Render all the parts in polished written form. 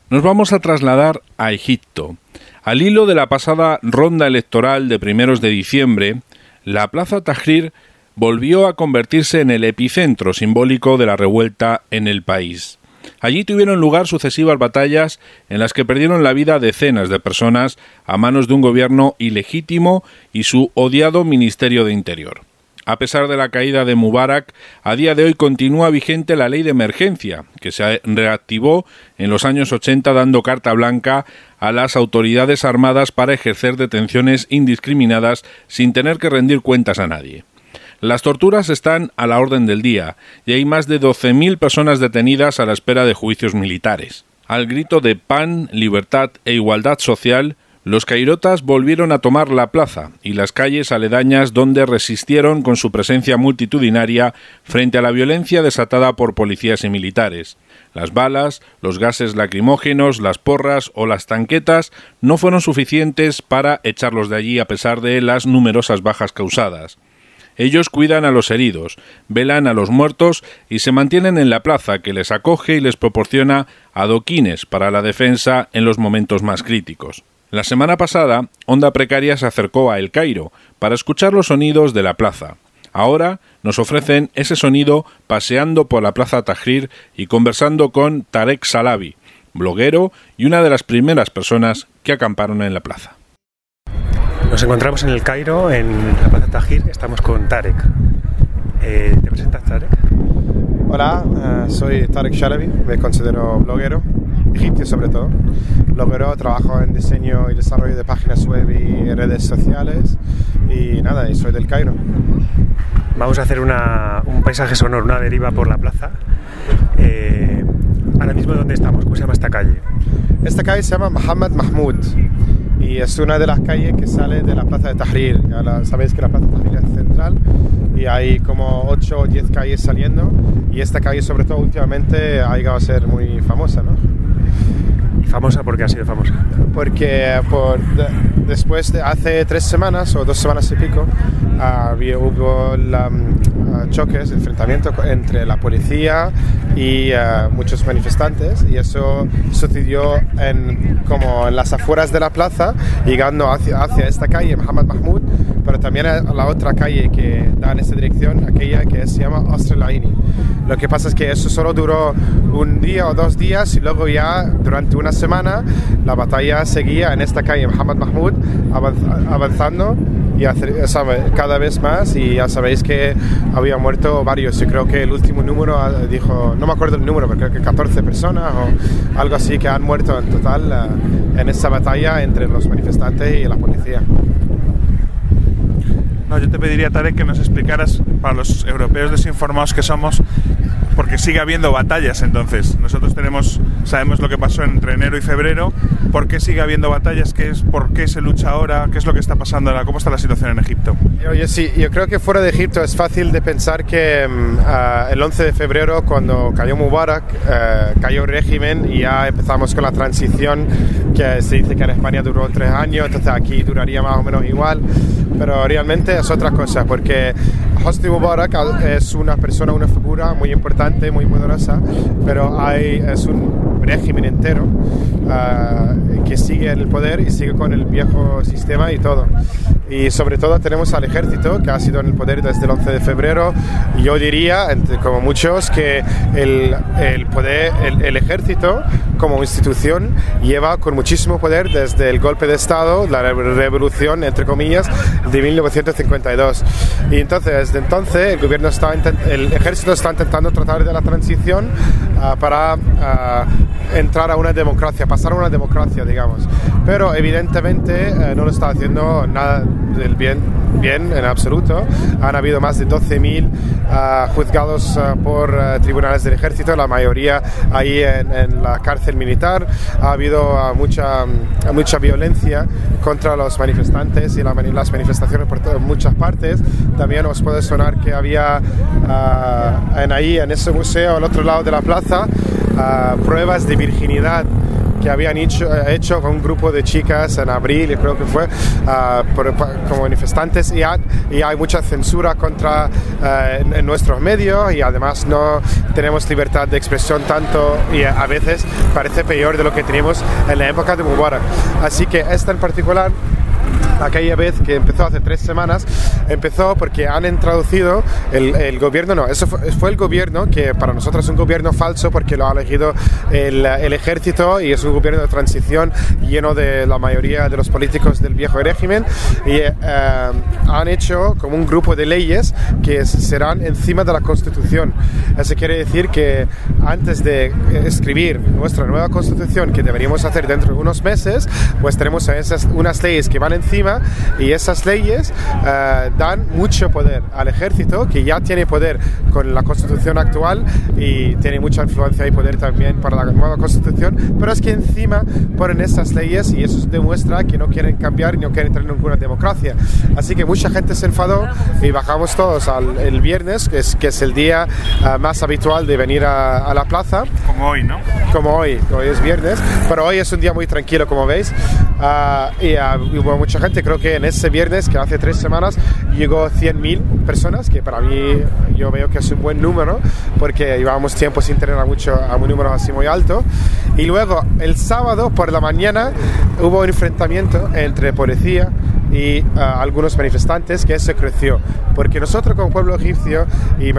Nos vamos a trasladar a Egipto. Al hilo de la pasada ronda electoral de primeros de diciembre, la Plaza Tahrir volvió a convertirse en el epicentro simbólico de la revuelta en el país. Allí tuvieron lugar sucesivas batallas en las que perdieron la vida decenas de personas a manos de un gobierno ilegítimo y su odiado Ministerio de Interior. A pesar de la caída de Mubarak, a día de hoy continúa vigente la ley de emergencia, que se reactivó en los años 80 dando carta blanca a las autoridades armadas para ejercer detenciones indiscriminadas sin tener que rendir cuentas a nadie. Las torturas están a la orden del día y hay más de 12.000 personas detenidas a la espera de juicios militares. Al grito de pan, libertad e igualdad social, los cairotas volvieron a tomar la plaza y las calles aledañas donde resistieron con su presencia multitudinaria frente a la violencia desatada por policías y militares. Las balas, los gases lacrimógenos, las porras o las tanquetas no fueron suficientes para echarlos de allí a pesar de las numerosas bajas causadas. Ellos cuidan a los heridos, velan a los muertos y se mantienen en la plaza que les acoge y les proporciona adoquines para la defensa en los momentos más críticos. La semana pasada, Onda Precaria se acercó a El Cairo para escuchar los sonidos de la plaza. Ahora nos ofrecen ese sonido paseando por la Plaza Tahrir y conversando con Tarek Salabi, bloguero y una de las primeras personas que acamparon en la plaza. Nos encontramos en El Cairo, en la Plaza Tahrir. Estamos con Tarek. ¿Te presentas, Tarek? Hola, soy Tarek Salabi, me considero bloguero, egipcio sobre todo. Bloguero, trabajo en diseño y desarrollo de páginas web y redes sociales y nada, y soy del Cairo. Vamos a hacer un paisaje sonoro, una deriva por la plaza. Ahora mismo, ¿dónde estamos? ¿Cómo se llama esta calle? Esta calle se llama Mohammed Mahmoud y es una de las calles que sale de la Plaza de Tahrir. Sabéis que la Plaza de Tahrir es central y hay como 8 o 10 calles saliendo y esta calle sobre todo últimamente ha llegado a ser muy famosa, ¿no? ¿Famosa? ¿Por qué ha sido famosa? Porque después de hace 3 semanas o 2 semanas y pico hubo choques, enfrentamientos entre la policía y muchos manifestantes y eso sucedió como en las afueras de la plaza, llegando hacia esta calle, Mohammed Mahmoud, pero también a la otra calle que da en esa dirección, aquella que se llama Qasr al-Aini. Lo que pasa es que eso solo duró un día o 2 días y luego ya durante una semana la batalla seguía en esta calle Mohammed Mahmoud avanzando y cada vez más y ya sabéis que había muerto varios. Yo creo que el último número dijo, no me acuerdo el número, pero creo que 14 personas o algo así que han muerto en total en esta batalla entre los manifestantes y la policía. No, yo te pediría, Tarek, que nos explicaras, para los europeos desinformados que somos, porque sigue habiendo batallas. Entonces, nosotros sabemos lo que pasó entre enero y febrero. ¿Por qué sigue habiendo batallas? ¿Por qué se lucha ahora? ¿Qué es lo que está pasando? ¿Cómo está la situación en Egipto? Yo creo que fuera de Egipto es fácil de pensar que el 11 de febrero, cuando cayó Mubarak, cayó el régimen y ya empezamos con la transición, que se dice que en España duró 3 años, entonces aquí duraría más o menos igual. Pero realmente es otra cosa, porque Hosni Mubarak es una figura muy importante, muy poderosa, pero es un régimen entero que sigue en el poder y sigue con el viejo sistema y todo. Y sobre todo tenemos al ejército, que ha sido en el poder desde el 11 de febrero. Yo diría, como muchos, que el ejército como institución lleva con muchísimo poder desde el golpe de Estado, la revolución, entre comillas, de 1952. Y entonces, desde entonces, el ejército está intentando tratar de la transición para entrar a una democracia, pasar a una democracia, digamos. Pero evidentemente no lo está haciendo nada del bien en absoluto. Han habido más de 12.000 juzgados por tribunales del ejército, la mayoría ahí en la cárcel militar. Ha habido mucha violencia contra los manifestantes y las manifestaciones por muchas partes. También os puede sonar que había en ese museo al otro lado de la plaza pruebas de virginidad que que habían hecho con un grupo de chicas en abril, creo que fue, como manifestantes, y hay mucha censura contra en nuestros medios, y además no tenemos libertad de expresión tanto, y a veces parece peor de lo que teníamos en la época de Mubarak. Así que esta en particular, aquella vez que empezó hace 3 semanas, empezó porque han introducido el gobierno, no, eso fue el gobierno, que para nosotros es un gobierno falso porque lo ha elegido el ejército, y es un gobierno de transición lleno de la mayoría de los políticos del viejo régimen, y han hecho como un grupo de leyes que serán encima de la Constitución. Eso quiere decir que antes de escribir nuestra nueva Constitución, que deberíamos hacer dentro de unos meses, pues tenemos unas leyes que van encima, y esas leyes dan mucho poder al ejército, que ya tiene poder con la Constitución actual y tiene mucha influencia y poder también para la nueva Constitución, pero es que encima ponen esas leyes, y eso demuestra que no quieren cambiar y no quieren tener ninguna democracia. Así que mucha gente se enfadó y bajamos todos el viernes, que es el día más habitual de venir a la plaza. Como hoy, ¿no? Como hoy es viernes, pero hoy es un día muy tranquilo, como veis, y hubo mucha gente. Creo que en ese viernes, que hace 3 semanas, llegó 100.000 personas, que para mí yo veo que es un buen número, porque llevábamos tiempo sin tener a un número así muy alto. Y luego el sábado por la mañana hubo un enfrentamiento entre policía y algunos manifestantes, que se creció, porque nosotros como pueblo egipcio y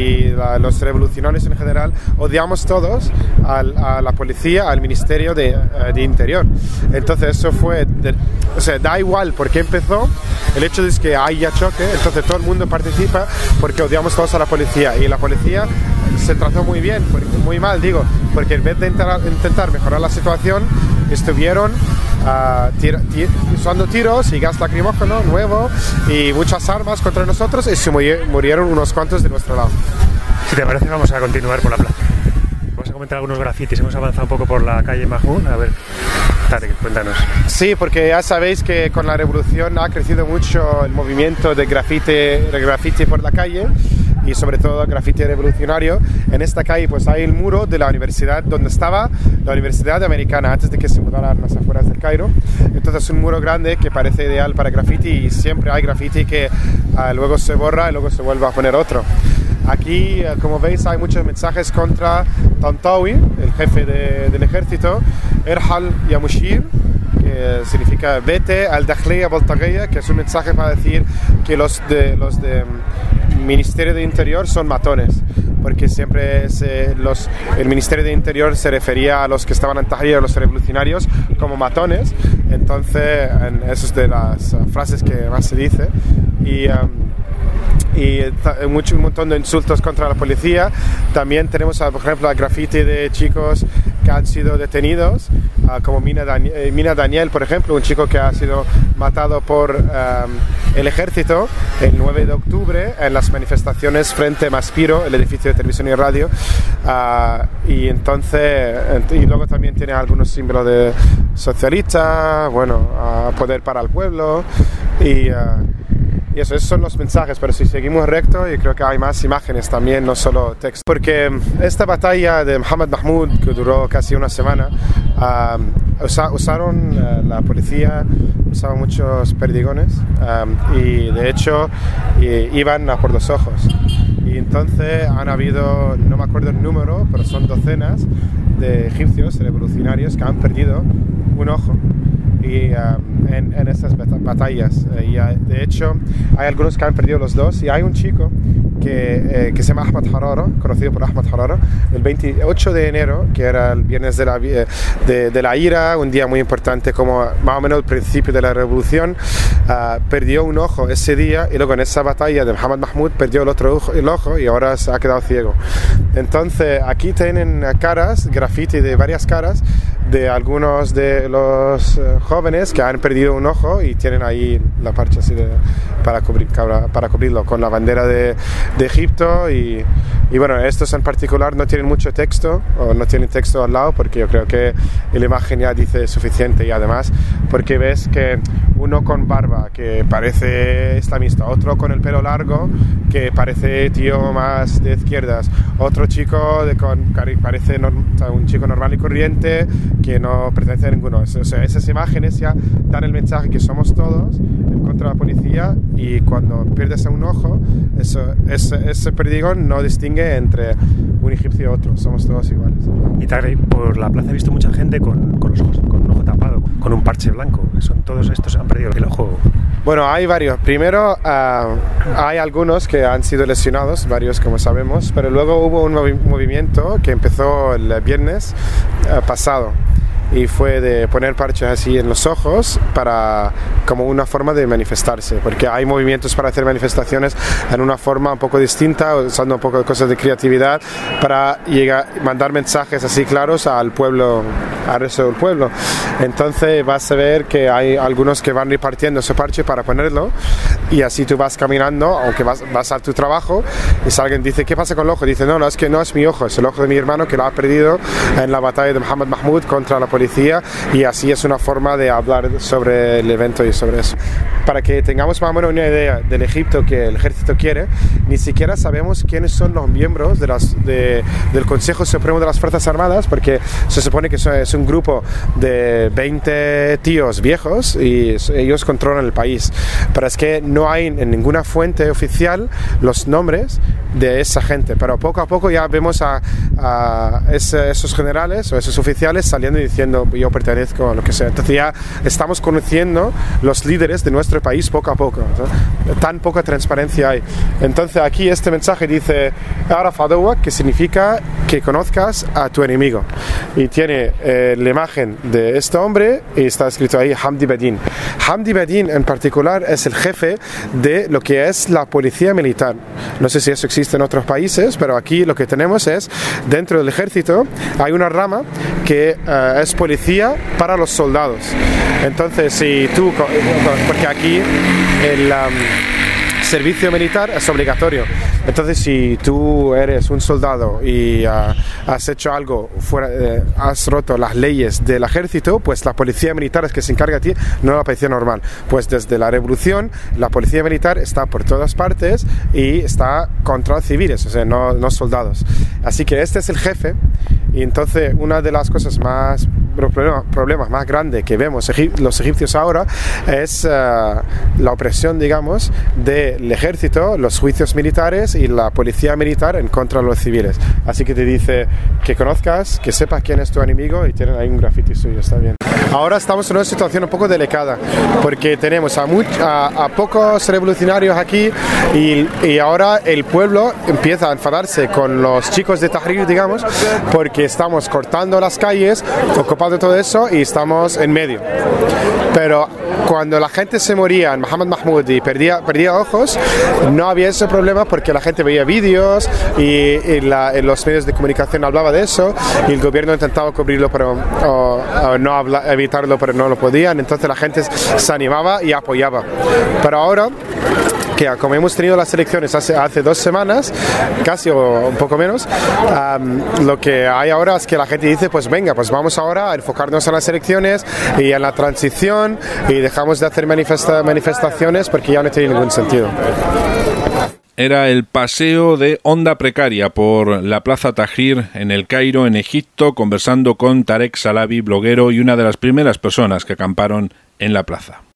los revolucionarios en general odiamos todos a la policía, al Ministerio de Interior. Entonces eso fue, o sea, da igual por qué empezó, el hecho es que haya choque, entonces todo el mundo participa porque odiamos todos a la policía, y la policía se trató muy bien, muy mal digo, porque en vez de intentar mejorar la situación, estuvieron usando tiros y gas lacrimógeno nuevo y muchas armas contra nosotros, y se murieron unos cuantos de nuestro lado. Si te parece, vamos a continuar por la plaza. Vamos a comentar algunos grafitis. Hemos avanzado un poco por la calle Mahmoud. A ver, Tarek, cuéntanos. Sí, porque ya sabéis que con la revolución ha crecido mucho el movimiento de graffiti por la calle, y sobre todo graffiti revolucionario. En esta calle pues hay el muro de la universidad donde estaba la Universidad Americana antes de que se mudara a las afueras del Cairo. Entonces es un muro grande que parece ideal para graffiti, y siempre hay graffiti que luego se borra y luego se vuelve a poner otro. Aquí, como veis, hay muchos mensajes contra Tantawi, el jefe del ejército, Erhal ya Mushir, que significa vete al Dakhliya Baltaghiya, que es un mensaje para decir que los de Ministerio de Interior son matones, porque siempre el Ministerio de Interior se refería a los que estaban en Tahrir, a los revolucionarios, como matones. Entonces, eso es de las frases que más se dice. Y un montón de insultos contra la policía. También tenemos, por ejemplo, el graffiti de chicos que han sido detenidos, como Mina Daniel, por ejemplo, un chico que ha sido matado por el ejército el 9 de octubre en las manifestaciones frente a Maspiro, el edificio de televisión y radio, y luego también tiene algunos símbolos de socialista, poder para el pueblo, y esos son los mensajes. Pero si seguimos recto, yo creo que hay más imágenes también, no solo texto, porque esta batalla de Mohammed Mahmoud, que duró casi una semana, usaron la policía, usaban muchos perdigones, y de hecho iban a por los ojos, y entonces han habido, no me acuerdo el número, pero son docenas de egipcios revolucionarios que han perdido un ojo en estas batallas, y de hecho hay algunos que han perdido los dos, y hay un chico que se llama Ahmad Harara, conocido por Ahmad Harara, el 28 de enero, que era el viernes de la ira, un día muy importante, como más o menos el principio de la revolución, perdió un ojo ese día, y luego en esa batalla de Mohammed Mahmoud perdió el ojo y ahora se ha quedado ciego. Entonces aquí tienen graffiti de varias caras de algunos de los jóvenes que han perdido un ojo, y tienen ahí la parcha así para cubrirlo con la bandera de Egipto, y bueno, estos en particular no tienen mucho texto, o no tienen texto al lado, porque yo creo que la imagen ya dice suficiente, y además porque ves que uno con barba que parece islamista, otro con el pelo largo que parece tío más de izquierdas, otro chico parece un chico normal y corriente que no pertenece a ninguno. O sea, esas imágenes ya dan el mensaje que somos todos en contra de la policía, y cuando pierdes a un ojo, ese perdigón no distingue entre un egipcio y otro, somos todos iguales. Y Taghri, por la plaza he visto mucha gente con los ojos, con un ojo tapado, con un parche blanco. ¿Son todos estos han perdido el ojo? Bueno, hay varios. Primero, hay algunos que han sido lesionados, varios como sabemos, pero luego hubo un movimiento que empezó el viernes pasado, y fue de poner parches así en los ojos como una forma de manifestarse, porque hay movimientos para hacer manifestaciones en una forma un poco distinta, usando un poco de cosas de creatividad para mandar mensajes así claros al pueblo, al resto del pueblo. Entonces vas a ver que hay algunos que van repartiendo ese parche para ponerlo, y así tú vas caminando, aunque vas a tu trabajo, y si alguien dice ¿qué pasa con el ojo? Dice no, es que no es mi ojo, es el ojo de mi hermano que lo ha perdido en la batalla de Muhammad Mahmud contra la policía, y así es una forma de hablar sobre el evento y sobre eso. Para que tengamos más o menos una idea del Egipto que el ejército quiere, ni siquiera sabemos quiénes son los miembros del Consejo Supremo de las Fuerzas Armadas, porque se supone que es un grupo de 20 tíos viejos y ellos controlan el país, pero es que no hay en ninguna fuente oficial los nombres de esa gente, pero poco a poco ya vemos a esos generales o esos oficiales saliendo y diciendo yo pertenezco a lo que sea. Entonces ya estamos conociendo los líderes de nuestro país poco a poco, ¿no? Tan poca transparencia hay. Entonces aquí este mensaje dice Araf Adawak, que significa que conozcas a tu enemigo, y tiene la imagen de este hombre y está escrito ahí Hamdi Bedin. Hamdi Bedin en particular es el jefe de lo que es la policía militar. No sé si eso existe en otros países, pero aquí lo que tenemos es, dentro del ejército hay una rama que es policía para los soldados. Entonces si tú, porque aquí el servicio militar es obligatorio, entonces si tú eres un soldado y has hecho algo has roto las leyes del ejército, pues la policía militar es que se encarga a ti, no la policía normal. Pues desde la revolución la policía militar está por todas partes y está contra civiles, o sea, no soldados. Así que este es el jefe, y entonces una de las cosas problemas más grandes que vemos los egipcios ahora es la opresión, digamos, del ejército, los juicios militares y la policía militar en contra de los civiles. Así que te dice que conozcas, que sepas quién es tu enemigo, y tienen ahí un graffiti suyo, está bien. Ahora estamos en una situación un poco delicada, porque tenemos a pocos revolucionarios aquí, y ahora el pueblo empieza a enfadarse con los chicos de Tahrir, digamos, porque estamos cortando las calles, ocupando todo eso, y estamos en medio. Pero cuando la gente se moría en Muhammad Mahmud y perdía ojos, no había ese problema, porque la gente veía vídeos y en los medios de comunicación hablaba de eso, y el gobierno intentaba cubrirlo o no evitarlo, pero no lo podían. Entonces la gente se animaba y apoyaba. Pero ahora, que como hemos tenido las elecciones hace 2 semanas, casi o un poco menos, lo que hay ahora es que la gente dice, pues venga, pues vamos ahora a enfocarnos en las elecciones y en la transición, y dejamos de hacer manifestaciones porque ya no tiene ningún sentido. Era el paseo de Onda Precaria por la Plaza Tahrir en El Cairo, en Egipto, conversando con Tarek Salabi, bloguero y una de las primeras personas que acamparon en la plaza.